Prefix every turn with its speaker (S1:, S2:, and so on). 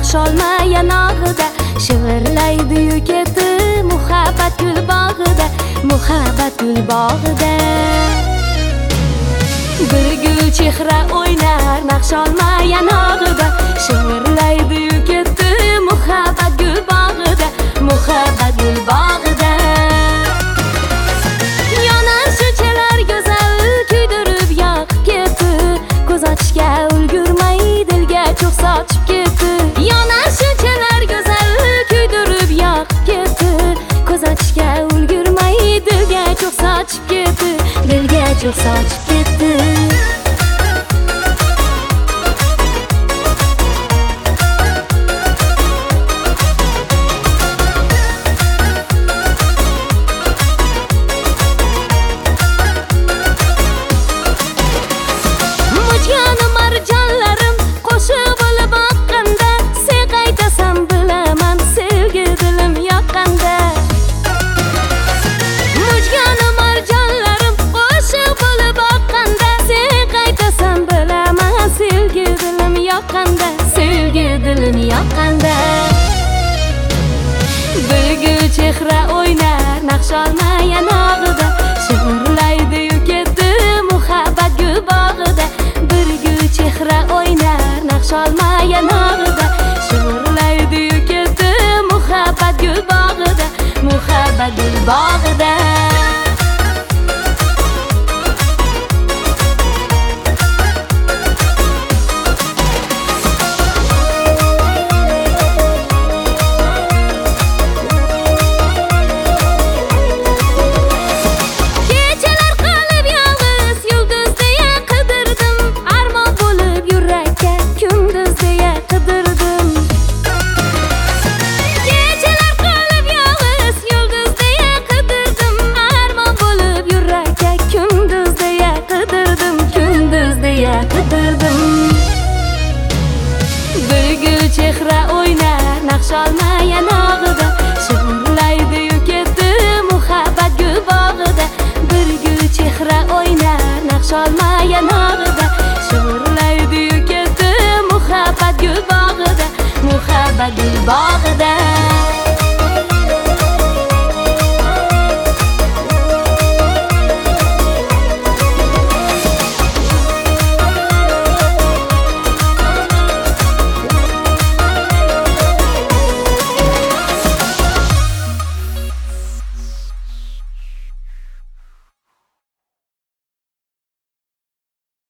S1: naqsh olma yanog'ida shivirlaydi keti muhabbat gul bog'ida, muhabbat gul bog'ida. Bir gul chehra o'ynar naqsh olma yanog'ida shivirlaydi keti muhabbat gul bog'ida, muhabbat gul bog'ida. Yonar shunchalar go'zal kuydirib yoqib ketdi, ko'z ochishga ulgurmay dilga cho'g' sochib ketdi. Yonar shunchalar go'zal kuydirib yoqib ketdi, ko'z ochishga ulgurmay dilga cho'g' sochib ketdi, dilga cho'g' sochib ketdi. Bir gul chehra o'ynar naqsh olma yanog'ida shivirlaydi keti muhabbat gul bog'ida. Bir gul chehra o'ynar naqsh olma yanog'ida shivirlaydi keti muhabbat gul bog'ida, muhabbat gul bog'ida. Bir gul chehra o'ynar naqsh olma yanog'ida